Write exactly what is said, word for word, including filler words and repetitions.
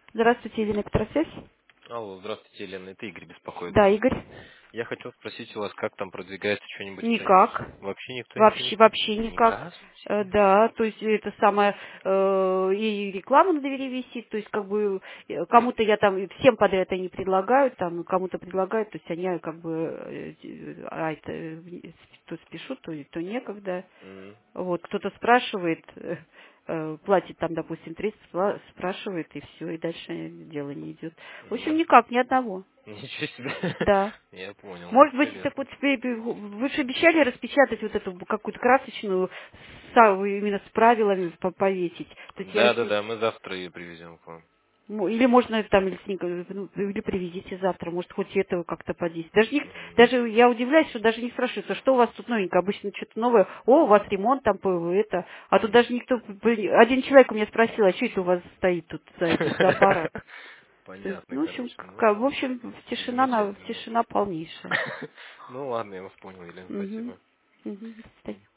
Здравствуйте, Электросвязь. Алло, здравствуйте, Елена, это Игорь беспокоит. Да, Игорь. Я хотел спросить у вас, как там продвигается что-нибудь в центре? Никак. Вообще никто ничего не... Вообще, вообще никак. Э, Здравствуйте. Да, то есть это самое, э, и реклама на двери висит, то есть как бы э, кому-то я там, всем подряд они предлагают, там кому-то предлагают, то есть они как бы, э, э, а это, э, то спешут, то, то некогда. М, Вот, кто-то спрашивает, э, э, платит там, допустим, тридцать, спла- спрашивает, и все, и дальше дело не идет. В общем, м. никак, ни одного. Ничего себе. Да. Я понял, Может быть, так интересно. вот, э, э, вы же обещали распечатать вот эту какую-то красочную, са- именно с правилами по- повесить. То есть я, с- Да-да-да, мы завтра ее привезем к вам. ну, или можно там, или, с ней, э, ну, или привезите завтра, может, хоть этого как-то подействовать. Даже, не, М, даже я удивляюсь, что даже не спрашивается, что у вас тут новенькое, обычно что-то новое, о, у вас ремонт там, по- это, а тут м. даже никто, один человек у меня спросил, а что это у вас стоит тут за этот, за аппарат? То есть, Понятно, ну, в общем, короче. к- Ну, в общем, тишина, на, замечательно. тишина полнейшая. Ну ладно, я вас понял, Елена, Угу. спасибо. Угу.